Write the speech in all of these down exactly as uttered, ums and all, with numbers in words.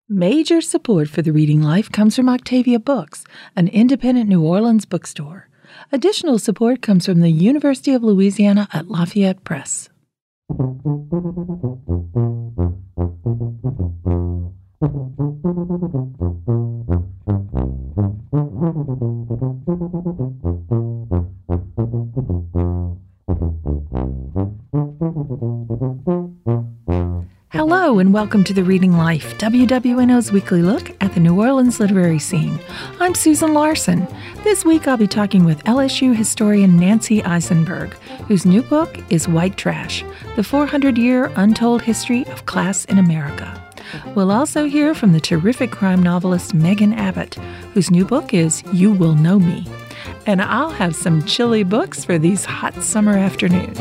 Major support for the Reading Life comes from Octavia Books, an independent New Orleans bookstore. Additional support comes from the University of Louisiana at Lafayette Press. Hello and welcome to The Reading Life, W W N O's weekly look at the New Orleans literary scene. I'm Susan Larson. This week I'll be talking with L S U historian Nancy Isenberg, whose new book is White Trash, the four hundred year Untold History of Class in America. We'll also hear from the terrific crime novelist Megan Abbott, whose new book is You Will Know Me. And I'll have some chilly books for these hot summer afternoons.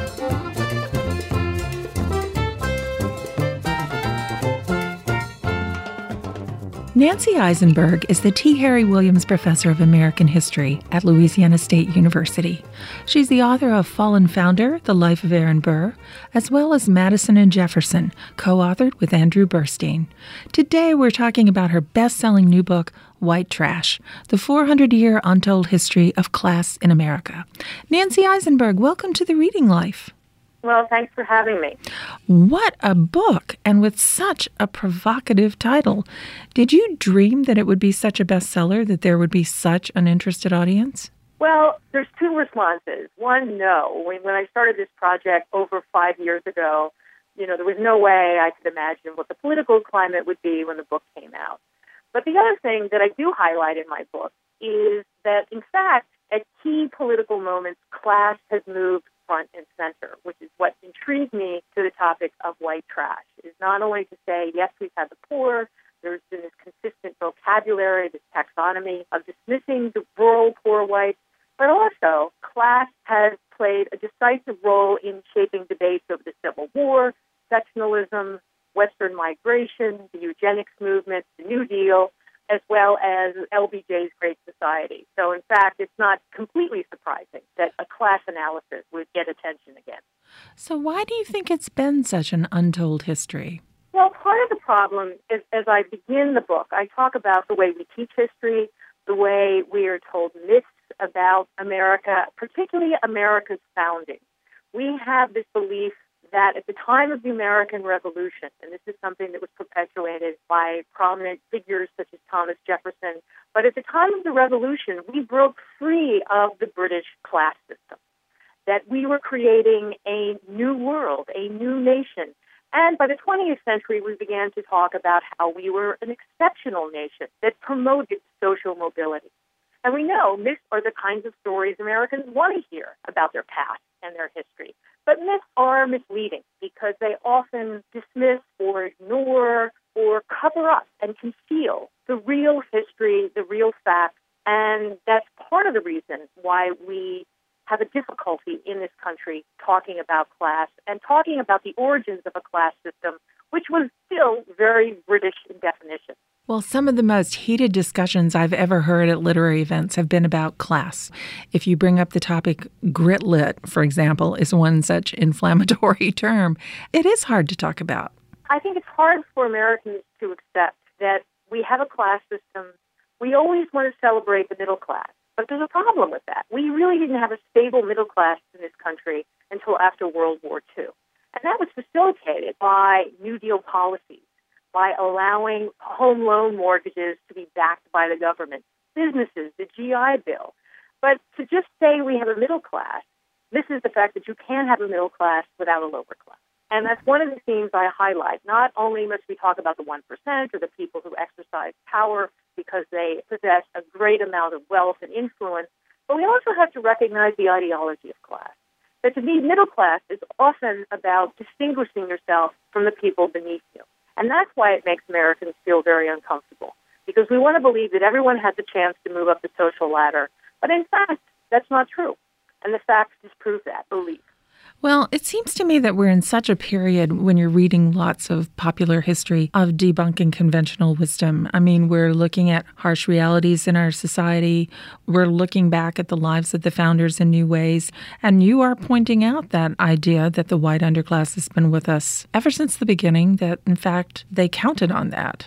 Nancy Isenberg is the T. Harry Williams Professor of American History at Louisiana State University. She's the author of Fallen Founder, The Life of Aaron Burr, as well as Madison and Jefferson, co-authored with Andrew Burstein. Today we're talking about her best-selling new book, White Trash, the four hundred year Untold History of Class in America. Nancy Isenberg, welcome to The Reading Life. Well, thanks for having me. What a book, and with such a provocative title. Did you dream that it would be such a bestseller, that there would be such an interested audience? Well, there's two responses. One, no. When, when I started this project over five years ago, you know, there was no way I could imagine what the political climate would be when the book came out. But the other thing that I do highlight in my book is that, in fact, at key political moments, class has moved front and center, which is what intrigued me to the topic of white trash, is not only to say, yes, we've had the poor, there's been this consistent vocabulary, this taxonomy of dismissing the rural poor whites, but also class has played a decisive role in shaping debates over the Civil War, sectionalism, Western migration, the eugenics movement, the New Deal, as well as L B J's Great Society. So, in fact, it's not completely surprising that a class analysis would get attention again. So why do you think it's been such an untold history? Well, part of the problem is, as I begin the book, I talk about the way we teach history, the way we are told myths about America, particularly America's founding. We have this belief that at the time of the American Revolution, and this is something that was perpetuated by prominent figures such as Thomas Jefferson, but at the time of the Revolution, we broke free of the British class system, that we were creating a new world, a new nation. And by the twentieth century, we began to talk about how we were an exceptional nation that promoted social mobility. And we know myths are the kinds of stories Americans want to hear about their past and their history. But myths are misleading because they often dismiss or ignore or cover up and conceal the real history, the real facts, and that's part of the reason why we have a difficulty in this country talking about class and talking about the origins of a class system, which was still very British in definition. Well, some of the most heated discussions I've ever heard at literary events have been about class. If you bring up the topic, grit lit, for example, is one such inflammatory term. It is hard to talk about. I think it's hard for Americans to accept that we have a class system. We always want to celebrate the middle class, but there's a problem with that. We really didn't have a stable middle class in this country until after World War Two. And that was facilitated by New Deal policies, by allowing home loan mortgages to be backed by the government, businesses, the G I Bill. But to just say we have a middle class misses the fact that you can't have a middle class without a lower class. And that's one of the themes I highlight. Not only must we talk about the one percent or the people who exercise power because they possess a great amount of wealth and influence, but we also have to recognize the ideology of class. That to be middle class is often about distinguishing yourself from the people beneath you. And that's why it makes Americans feel very uncomfortable, because we want to believe that everyone has a chance to move up the social ladder. But in fact, that's not true. And the facts disprove that belief. Well, it seems to me that we're in such a period when you're reading lots of popular history of debunking conventional wisdom. I mean, we're looking at harsh realities in our society. We're looking back at the lives of the founders in new ways. And you are pointing out that idea that the white underclass has been with us ever since the beginning, that, in fact, they counted on that.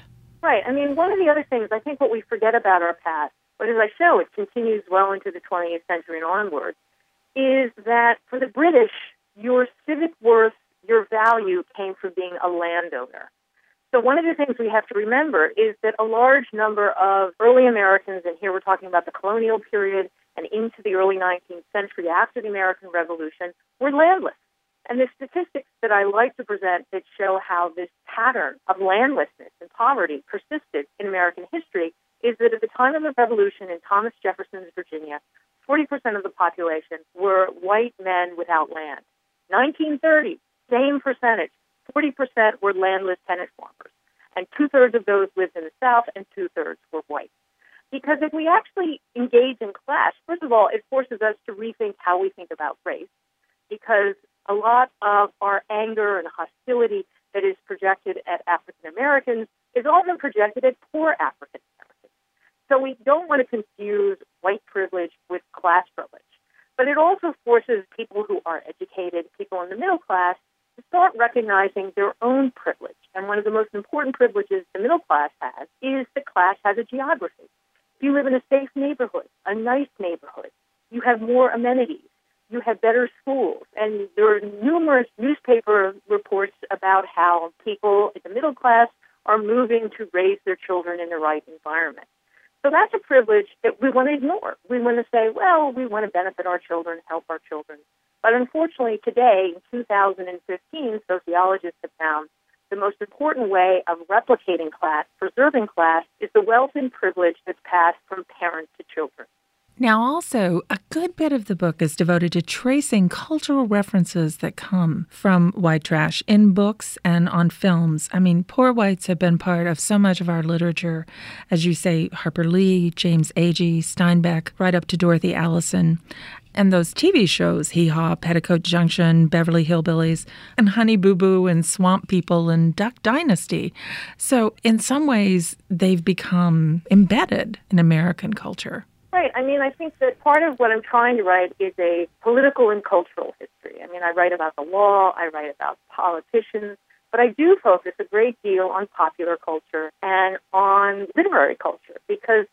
Right. I mean, one of the other things, I think what we forget about our past, but as I show, it continues well into the twentieth century and onward, is that for the British, your civic worth, your value came from being a landowner. So one of the things we have to remember is that a large number of early Americans, and here we're talking about the colonial period and into the early nineteenth century after the American Revolution, were landless. And the statistics that I like to present that show how this pattern of landlessness and poverty persisted in American history is that at the time of the Revolution in Thomas Jefferson's Virginia, forty percent of the population were white men without land. nineteen thirty, same percentage. forty percent were landless tenant farmers. And two-thirds of those lived in the South and two-thirds were white. Because if we actually engage in class, first of all, it forces us to rethink how we think about race. Because a lot of our anger and hostility that is projected at African Americans is often projected at poor African Americans. So we don't want to confuse white privilege with class privilege. But it also forces people who are educated, people in the middle class, to start recognizing their own privilege. And one of the most important privileges the middle class has is the class has a geography. If you live in a safe neighborhood, a nice neighborhood, you have more amenities. You have better schools. And there are numerous newspaper reports about how people in the middle class are moving to raise their children in the right environment. So that's a privilege that we want to ignore. We want to say, well, we want to benefit our children, help our children. But unfortunately, today, in two thousand fifteen, sociologists have found the most important way of replicating class, preserving class, is the wealth and privilege that's passed from parents to children. Now, also, a good bit of the book is devoted to tracing cultural references that come from white trash in books and on films. I mean, poor whites have been part of so much of our literature, as you say, Harper Lee, James Agee, Steinbeck, right up to Dorothy Allison. And those T V shows, Hee Haw, Petticoat Junction, Beverly Hillbillies, and Honey Boo Boo, and Swamp People, and Duck Dynasty. So in some ways, they've become embedded in American culture. Right. I mean, I think that part of what I'm trying to write is a political and cultural history. I mean, I write about the law, I write about politicians, but I do focus a great deal on popular culture and on literary culture, because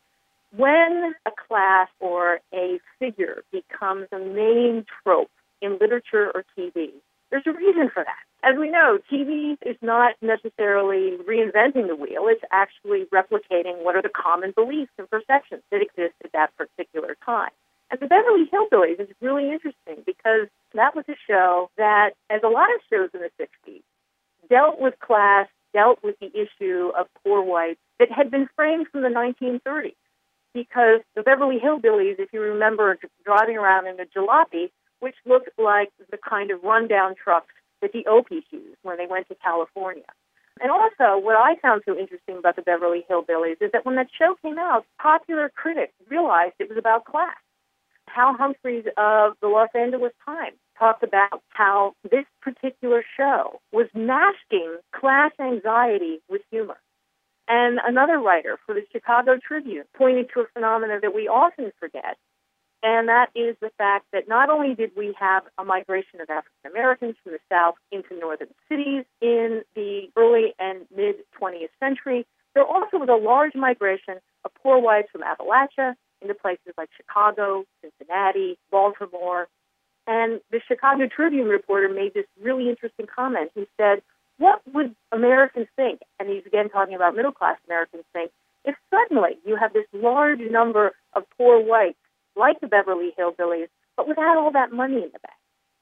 when a class or a figure becomes a main trope in literature or T V, there's a reason for that. As we know, T V is not necessarily reinventing the wheel. It's actually replicating what are the common beliefs and perceptions that exist at that particular time. And the Beverly Hillbillies is really interesting because that was a show that, as a lot of shows in the sixties, dealt with class, dealt with the issue of poor whites that had been framed from the nineteen thirties. Because the Beverly Hillbillies, if you remember driving around in a jalopy, which looked like the kind of rundown trucks that the Okies used when they went to California. And also, what I found so interesting about the Beverly Hillbillies is that when that show came out, popular critics realized it was about class. Hal Humphreys of the Los Angeles Times talked about how this particular show was masking class anxiety with humor. And another writer for the Chicago Tribune pointed to a phenomenon that we often forget, and that is the fact that not only did we have a migration of African Americans from the South into northern cities in the early and mid-twentieth century, there also was a large migration of poor whites from Appalachia into places like Chicago, Cincinnati, Baltimore. And the Chicago Tribune reporter made this really interesting comment. He said, what would Americans think, and he's again talking about middle-class Americans think, if suddenly you have this large number of poor whites like the Beverly Hillbillies, but without all that money in the bank?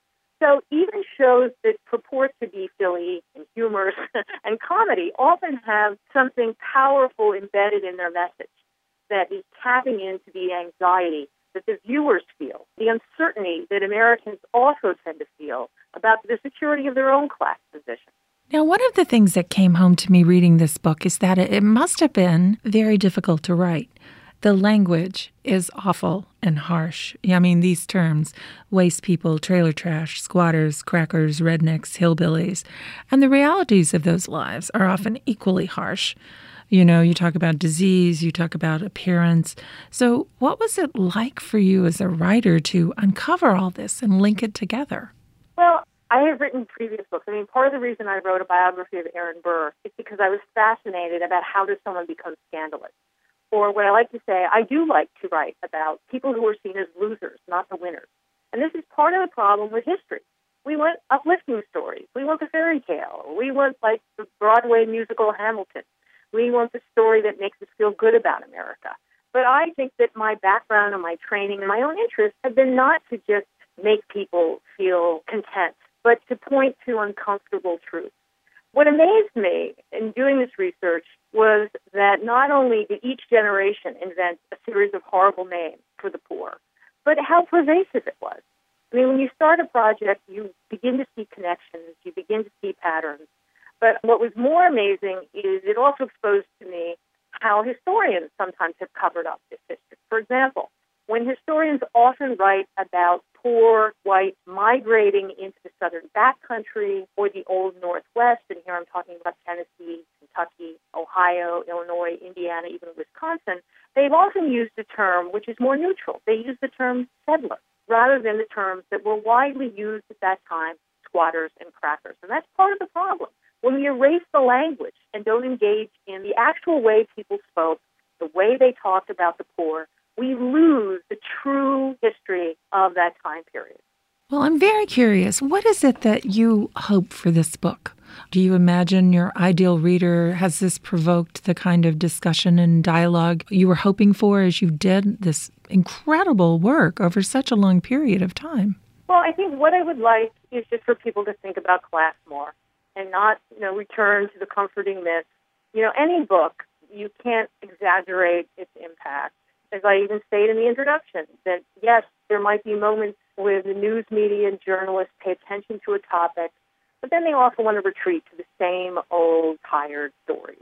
So even shows that purport to be silly and humorous and comedy often have something powerful embedded in their message that is tapping into the anxiety that the viewers feel, the uncertainty that Americans also tend to feel about the security of their own class position. Now, one of the things that came home to me reading this book is that it must have been very difficult to write. The language is awful and harsh. I mean, these terms, waste people, trailer trash, squatters, crackers, rednecks, hillbillies, and the realities of those lives are often equally harsh. You know, you talk about disease, you talk about appearance. So what was it like for you as a writer to uncover all this and link it together? Well, I have written previous books. I mean, part of the reason I wrote a biography of Aaron Burr is because I was fascinated about how does someone become scandalous. Or what I like to say, I do like to write about people who are seen as losers, not the winners. And this is part of the problem with history. We want uplifting stories. We want the fairy tale. We want, like, the Broadway musical Hamilton. We want the story that makes us feel good about America. But I think that my background and my training and my own interests have been not to just make people feel content, but to point to uncomfortable truths. What amazed me in doing this research was that not only did each generation invent a series of horrible names for the poor, but how pervasive it was. I mean, when you start a project, you begin to see connections, you begin to see patterns. But what was more amazing is it also exposed to me how historians sometimes have covered up this history. For example, when historians often write about poor whites migrating into the southern backcountry or the old Northwest, and here I'm talking about Tennessee, Kentucky, Ohio, Illinois, Indiana, even Wisconsin, they've often used a term which is more neutral. They use the term settler rather than the terms that were widely used at that time, squatters and crackers. And that's part of the problem. When we erase the language and don't engage in the actual way people spoke, the way they talked about the poor, we lose the true history of that time period. Well, I'm very curious. What is it that you hope for this book? Do you imagine your ideal reader? Has this provoked the kind of discussion and dialogue you were hoping for as you did this incredible work over such a long period of time? Well, I think what I would like is just for people to think about class more and not, you know, return to the comforting myths. You know, any book, you can't exaggerate its impact. As I even stated in the introduction, that yes, there might be moments where the news media and journalists pay attention to a topic, but then they also want to retreat to the same old tired stories.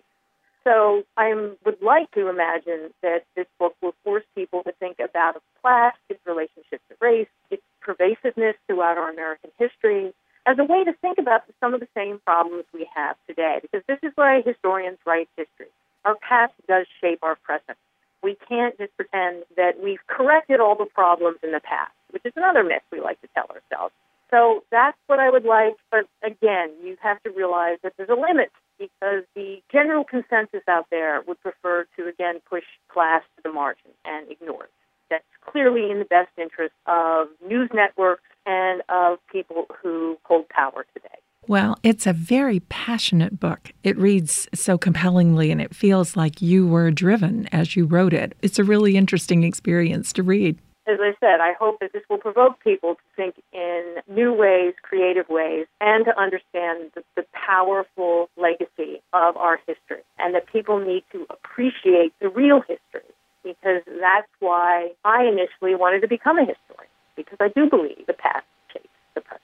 So I would like to imagine that this book will force people to think about class, its relationship to race, its pervasiveness throughout our American history, as a way to think about some of the same problems we have today. Because this is why historians write history. Our past does shape our present. We can't just pretend that we've corrected all the problems in the past, which is another myth we like to tell ourselves. So that's what I would like. But again, you have to realize that there's a limit because the general consensus out there would prefer to, again, push class to the margin and ignore it. That's clearly in the best interest of news networks and of people who hold power today. Well, it's a very passionate book. It reads so compellingly, and it feels like you were driven as you wrote it. It's a really interesting experience to read. As I said, I hope that this will provoke people to think in new ways, creative ways, and to understand the, the powerful legacy of our history, and that people need to appreciate the real history, because that's why I initially wanted to become a historian, because I do believe the past shapes the present.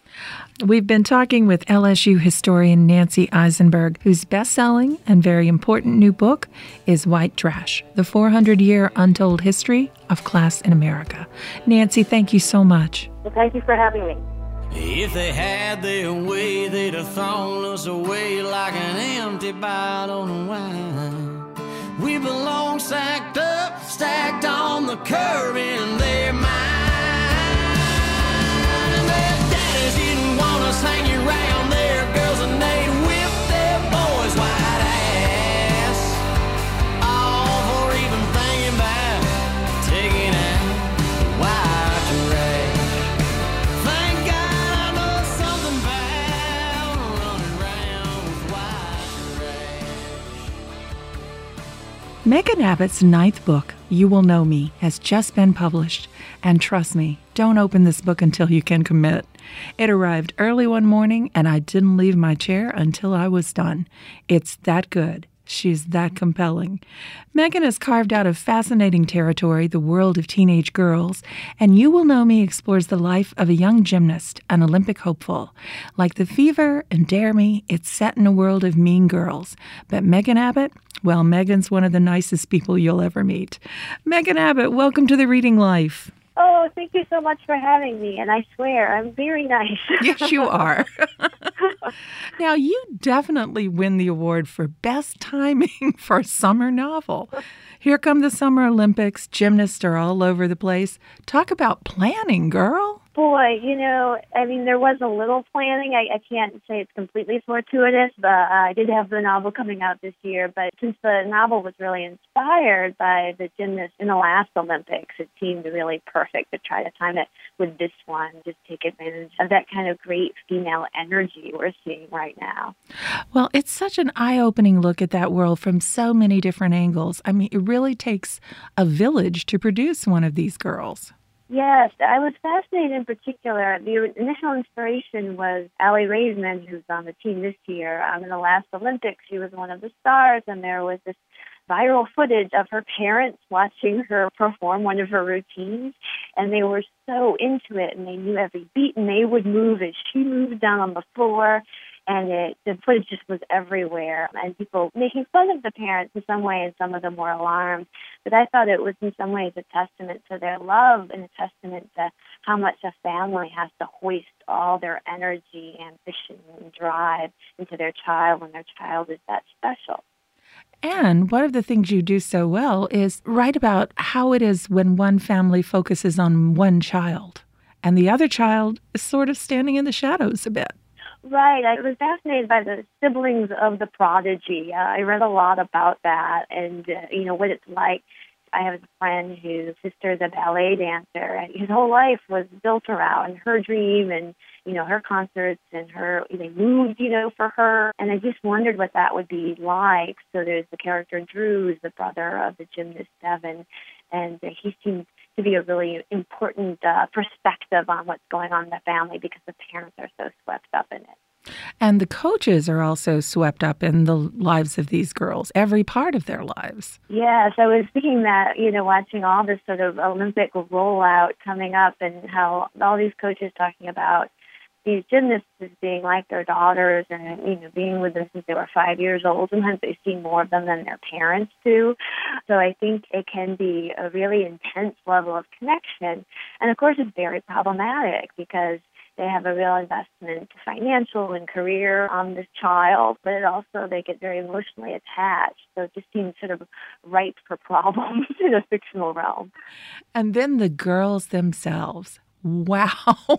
We've been talking with L S U historian Nancy Isenberg, whose best-selling and very important new book is White Trash, The four hundred year Untold History of Class in America. Nancy, thank you so much. Well, thank you for having me. If they had their way, they'd have thrown us away like an empty bottle of wine. We belong sacked up, stacked on the curb in their mind. Didn't want us hanging around their girls, and they'd whip their boys' white ass. All for even thinking about taking out white trash. Thank God I know something about running around with white trash. Megan Abbott's ninth book, You Will Know Me, has just been published. And trust me, don't open this book until you can commit. It arrived early one morning, and I didn't leave my chair until I was done. It's that good. She's that compelling. Megan has carved out a fascinating territory, the world of teenage girls, and You Will Know Me explores the life of a young gymnast, an Olympic hopeful. Like The Fever and Dare Me, it's set in a world of mean girls. But Megan Abbott, well, Megan's one of the nicest people you'll ever meet. Megan Abbott, welcome to The Reading Life. Oh, thank you so much for having me, and I swear, I'm very nice. Yes, you are. Now, you definitely win the award for best timing for a summer novel. Here come the Summer Olympics. Gymnasts are all over the place. Talk about planning, girl. Boy, you know, I mean, there was a little planning. I, I can't say it's completely fortuitous, but uh, I did have the novel coming out this year. But since the novel was really inspired by the gymnasts in the last Olympics, it seemed really perfect to try to time it with this one, just take advantage of that kind of great female energy we're seeing right now. Well, it's such an eye-opening look at that world from so many different angles. I mean, it really takes a village to produce one of these girls. Yes, I was fascinated in particular. The initial inspiration was Allie Raisman, who's on the team this year. Um, in the last Olympics, she was one of the stars, and there was this viral footage of her parents watching her perform one of her routines, and they were so into it, and they knew every beat, and they would move as she moved down on the floor. And it, the footage just was everywhere, and people making fun of the parents in some way, and some of them were alarmed. But I thought it was in some ways a testament to their love and a testament to how much a family has to hoist all their energy, ambition, and drive into their child when their child is that special. And one of the things you do so well is write about how it is when one family focuses on one child, and the other child is sort of standing in the shadows a bit. Right. I was fascinated by the siblings of the prodigy. Uh, I read a lot about that and, uh, you know, what it's like. I have a friend whose sister is a ballet dancer, and his whole life was built around her dream and, you know, her concerts and her, they moved, you know, for her. And I just wondered what that would be like. So there's the character Drew, who's the brother of the gymnast Devin, and uh, he seemed to be a really important uh, perspective on what's going on in the family because the parents are so swept up in it. And the coaches are also swept up in the lives of these girls, every part of their lives. Yes, I was thinking that, you know, watching all this sort of Olympic rollout coming up and how all these coaches talking about these gymnasts as being like their daughters and, you know, being with them since they were five years old. Sometimes they see more of them than their parents do. So I think it can be a really intense level of connection. And, of course, it's very problematic because they have a real investment, financial and career on this child, but it also they get very emotionally attached. So it just seems sort of ripe for problems in a fictional realm. And then the girls themselves. Wow.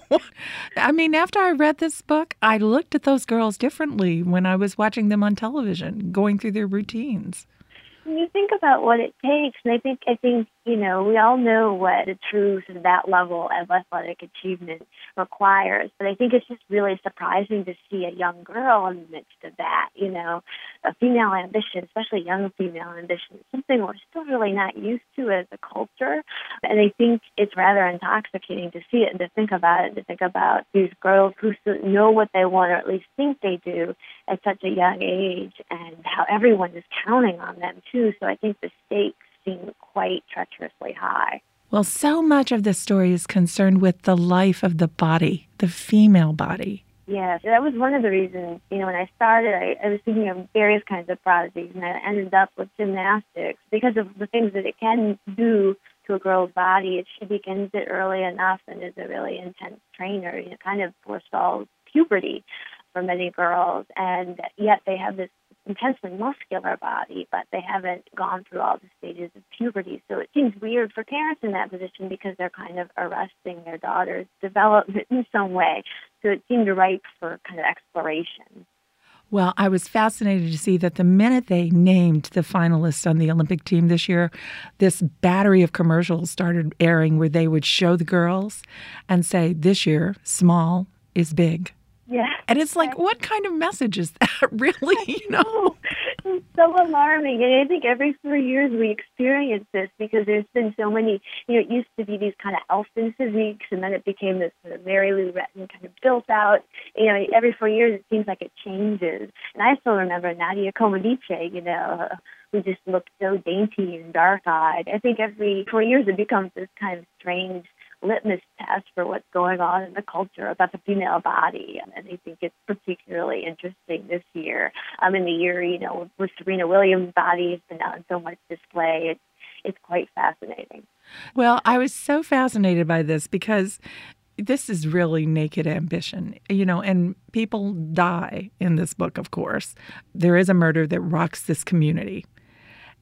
I mean, after I read this book, I looked at those girls differently when I was watching them on television, going through their routines. When you think about what it takes, and I think, I think, you know, we all know what a true sort of that level of athletic achievement requires, but I think it's just really surprising to see a young girl in the midst of that, you know, a female ambition, especially young female ambition, something we're still really not used to as a culture, and I think it's rather intoxicating to see it and to think about it, to think about these girls who know what they want, or at least think they do, at such a young age, and how everyone is counting on them, too, so I think the stakes seem quite treacherously high. Well, so much of this story is concerned with the life of the body, the female body. Yes, that was one of the reasons, you know, when I started, I, I was thinking of various kinds of prodigies, and I ended up with gymnastics because of the things that it can do to a girl's body. If she begins it early enough and is a really intense trainer, you know, kind of forestalls puberty for many girls, and yet they have this intensely muscular body, but they haven't gone through all the stages of puberty. So it seems weird for parents in that position because they're kind of arresting their daughter's development in some way. So it seemed ripe for kind of exploration. Well, I was fascinated to see that the minute they named the finalists on the Olympic team this year, this battery of commercials started airing where they would show the girls and say, this year, small is big. Yeah. And it's like, what kind of message is that, really? You know? It's so alarming. And I think every four years we experience this because there's been so many, you know, it used to be these kind of elfin physiques, and then it became this sort of Mary Lou Retton kind of built out. You know, every four years it seems like it changes. And I still remember Nadia Comaneci, you know, who just looked so dainty and dark-eyed. I think every four years it becomes this kind of strange litmus test for what's going on in the culture about the female body. And I think it's particularly interesting this year. Um, in the year, you know, with Serena Williams' body has been on so much display. It's, it's quite fascinating. Well, I was so fascinated by this because this is really naked ambition, you know, and people die in this book, of course. There is a murder that rocks this community.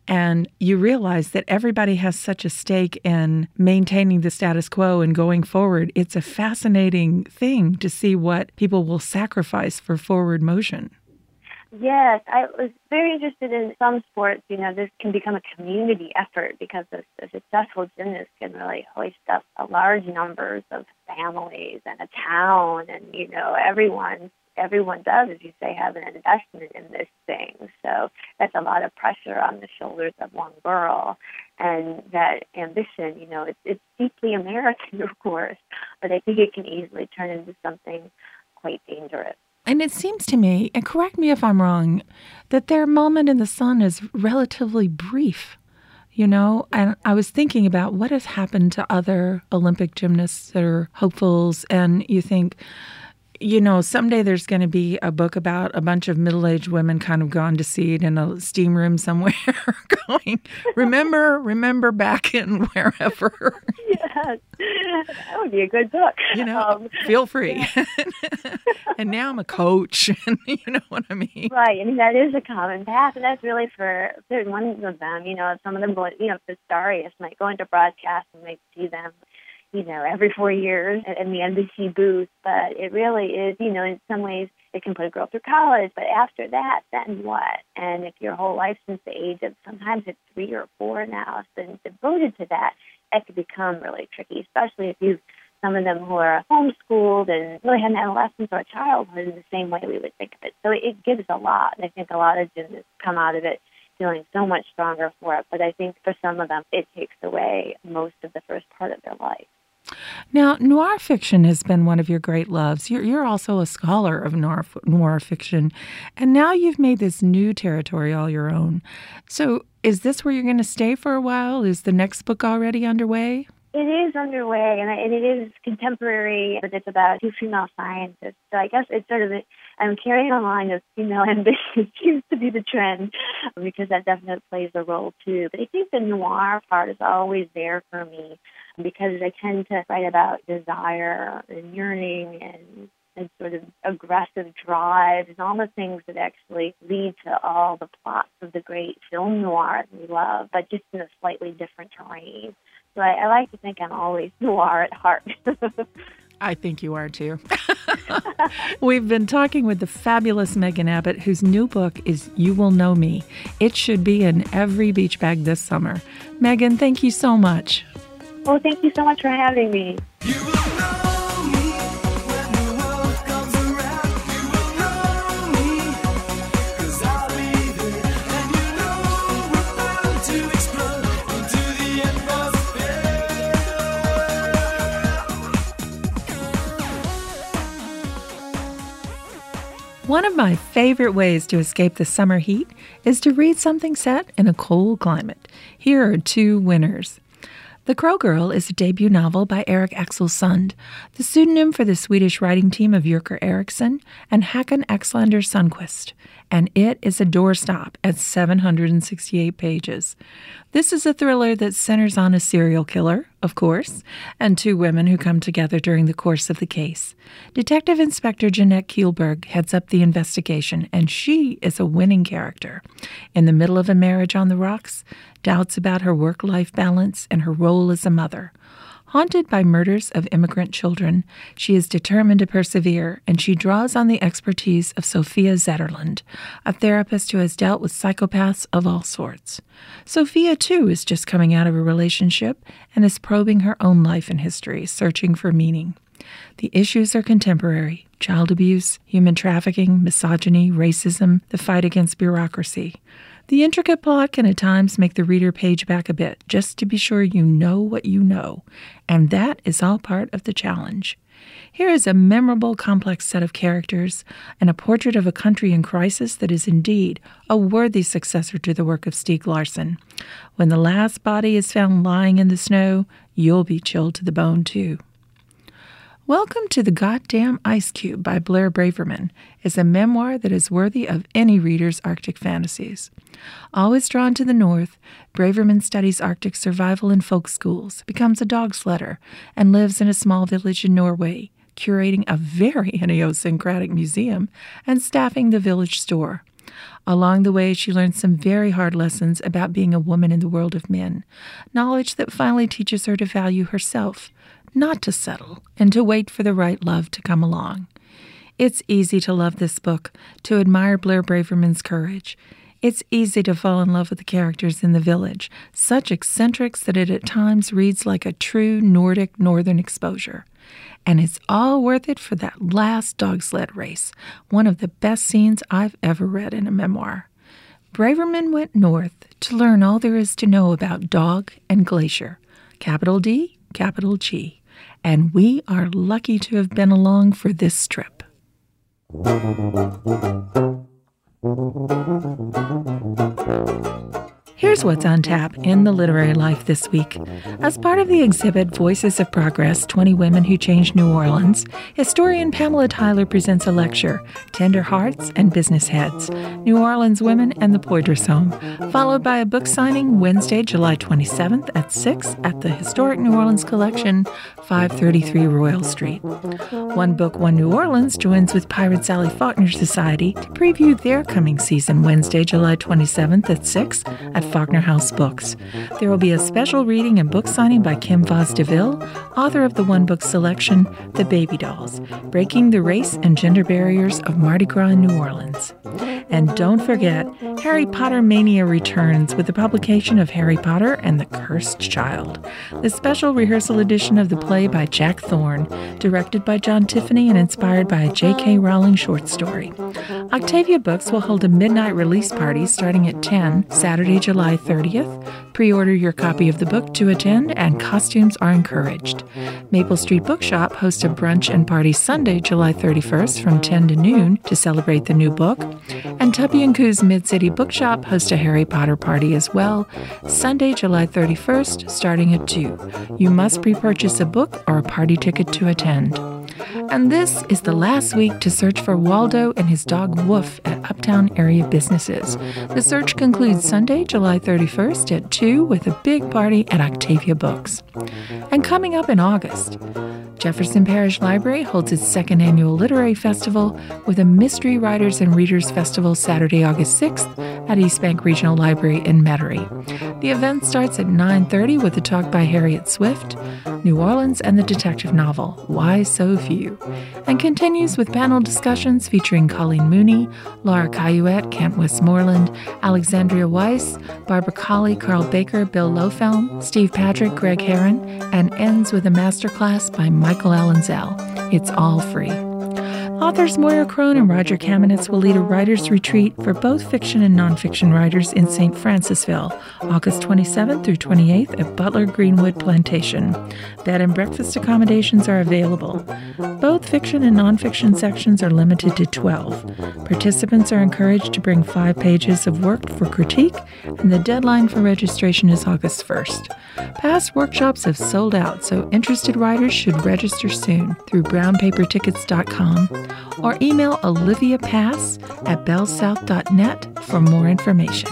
And you realize that everybody has such a stake in maintaining the status quo and going forward. It's a fascinating thing to see what people will sacrifice for forward motion. Yes, I was very interested in some sports. You know, this can become a community effort because a, a successful gymnast can really hoist up a large numbers of families and a town, and you know, everyone everyone does, as you say, have an investment in this thing. So that's a lot of pressure on the shoulders of one girl, and that ambition. You know, it's it's deeply American, of course, but I think it can easily turn into something quite dangerous. And it seems to me, and correct me if I'm wrong, that their moment in the sun is relatively brief, you know? And I was thinking about what has happened to other Olympic gymnasts that are hopefuls, and you think, you know, someday there's going to be a book about a bunch of middle-aged women kind of gone to seed in a steam room somewhere going, remember, remember back in wherever. Yes, that would be a good book. You know, um, feel free. Yeah. And now I'm a coach, and you know what I mean? Right. I mean, that is a common path, and that's really for certain ones of them. You know, some of them go, you know, the Starius might go into broadcast and might see them, you know, every four years in the N B C booth. But it really is, you know, in some ways it can put a girl through college. But after that, then what? And if your whole life since the age of sometimes it's three or four now has been devoted to that, that could become really tricky, especially if you some of them who are homeschooled and really had an adolescence or a childhood in the same way we would think of it. So it gives a lot. And I think a lot of gymnasts come out of it feeling so much stronger for it. But I think for some of them, it takes away most of the first part of their life. Now, noir fiction has been one of your great loves. You're, you're also a scholar of noir, noir fiction, and now you've made this new territory all your own. So is this where you're going to stay for a while? Is the next book already underway? It is underway, and it is contemporary, but it's about two female scientists. So I guess it's sort of, a, I'm carrying a line of female ambition seems to be the trend, because that definitely plays a role too. But I think the noir part is always there for me, because I tend to write about desire and yearning and, and sort of aggressive drive and all the things that actually lead to all the plots of the great film noir that we love, but just in a slightly different terrain. So I, I like to think I'm always noir at heart. I think you are too. We've been talking with the fabulous Megan Abbott, whose new book is You Will Know Me. It should be in every beach bag this summer. Megan, thank you so much. Well, thank you so much for having me. You will know me when the world comes around. You will know me, 'cause I'll be there. And you know we're bound to explode into the atmosphere. One of my favorite ways to escape the summer heat is to read something set in a cold climate. Here are two winners. The Crow Girl is a debut novel by Eric Axel Sund, the pseudonym for the Swedish writing team of Jerker Eriksson and Håkan Axlander Sundqvist, and it is a doorstop at seven hundred sixty-eight pages. This is a thriller that centers on a serial killer, of course, and two women who come together during the course of the case. Detective Inspector Jeanette Kielberg heads up the investigation, and she is a winning character. In the middle of a marriage on the rocks, doubts about her work-life balance and her role as a mother. Haunted by murders of immigrant children, she is determined to persevere, and she draws on the expertise of Sophia Zetterlund, a therapist who has dealt with psychopaths of all sorts. Sophia, too, is just coming out of a relationship and is probing her own life and history, searching for meaning. The issues are contemporary: child abuse, human trafficking, misogyny, racism, the fight against bureaucracy. The intricate plot can at times make the reader page back a bit, just to be sure you know what you know, and that is all part of the challenge. Here is a memorable, complex set of characters and a portrait of a country in crisis that is indeed a worthy successor to the work of Stieg Larsson. When the last body is found lying in the snow, you'll be chilled to the bone, too. Welcome to the Goddamn Ice Cube by Blair Braverman is a memoir that is worthy of any reader's Arctic fantasies. Always drawn to the north, Braverman studies Arctic survival in folk schools, becomes a dog sledder, and lives in a small village in Norway, curating a very idiosyncratic museum and staffing the village store. Along the way, she learns some very hard lessons about being a woman in the world of men, knowledge that finally teaches her to value herself, not to settle, and to wait for the right love to come along. It's easy to love this book, to admire Blair Braverman's courage. It's easy to fall in love with the characters in The Village, such eccentrics that it at times reads like a true Nordic northern exposure. And it's all worth it for that last dog sled race, one of the best scenes I've ever read in a memoir. Braverman went north to learn all there is to know about dog and glacier, capital D, capital G, and we are lucky to have been along for this trip. Here's what's on tap in the literary life this week. As part of the exhibit Voices of Progress, twenty Women Who Changed New Orleans, historian Pamela Tyler presents a lecture, Tender Hearts and Business Heads, New Orleans Women and the Poydras Home, followed by a book signing Wednesday, July twenty-seventh at six at the Historic New Orleans Collection, five thirty-three Royal Street. One Book, One New Orleans joins with Pirate Sally Faulkner Society to preview their coming season Wednesday, July twenty-seventh at six at Faulkner House Books. There will be a special reading and book signing by Kim Vaz DeVille, author of the One Book selection, The Baby Dolls, Breaking the Race and Gender Barriers of Mardi Gras in New Orleans. And don't forget, Harry Potter Mania returns with the publication of Harry Potter and the Cursed Child, the special rehearsal edition of the play by Jack Thorne, directed by John Tiffany and inspired by a J K Rowling short story. Octavia Books will hold a midnight release party starting at ten, Saturday, July thirtieth. Pre-order your copy of the book to attend, and costumes are encouraged. Maple Street Bookshop hosts a brunch and party Sunday, July thirty-first from ten to noon to celebrate the new book. And Tubby and Coo's Mid-City Bookshop hosts a Harry Potter party as well, Sunday, July thirty-first, starting at two. You must pre-purchase a book or a party ticket to attend. And this is the last week to search for Waldo and his dog Woof at uptown area businesses. The search concludes Sunday, July thirty-first at two with a big party at Octavia Books. And coming up in August, Jefferson Parish Library holds its second annual literary festival with a Mystery Writers and Readers Festival Saturday, August sixth at East Bank Regional Library in Metairie. The event starts at nine thirty with a talk by Harriet Swift, New Orleans and the detective novel, Why So Few, and continues with panel discussions featuring Colleen Mooney, Laura Cayuette, Kent Westmoreland, Alexandria Weiss, Barbara Colley, Carl Baker, Bill Lofelm, Steve Patrick, Greg Heron, and ends with a masterclass by Michael Allenzel. It's all free. Authors Moira Crone and Roger Kamenetz will lead a writer's retreat for both fiction and nonfiction writers in Saint Francisville, August twenty-seventh through twenty-eighth at Butler Greenwood Plantation. Bed and breakfast accommodations are available. Both fiction and nonfiction sections are limited to twelve. Participants are encouraged to bring five pages of work for critique, and the deadline for registration is August first. Past workshops have sold out, so interested writers should register soon through brown paper tickets dot com or email Olivia Pass at bellsouth dot net for more information.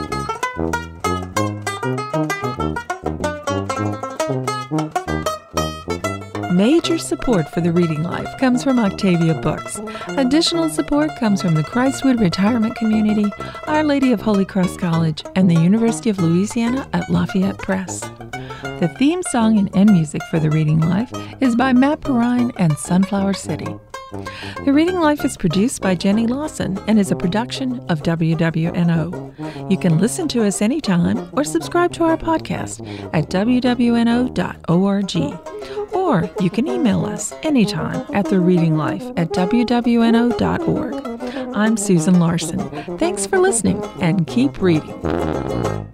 Major support for the Reading Life comes from Octavia Books. Additional support comes from the Christwood Retirement Community, Our Lady of Holy Cross College, and the University of Louisiana at Lafayette Press. The theme song and end music for the Reading Life is by Matt Perrine and Sunflower City. The Reading Life is produced by Jenny Lawson and is a production of W W N O. You can listen to us anytime or subscribe to our podcast at w w n o dot org. Or you can email us anytime at the reading life at w w n o dot org. I'm Susan Larson. Thanks for listening and keep reading.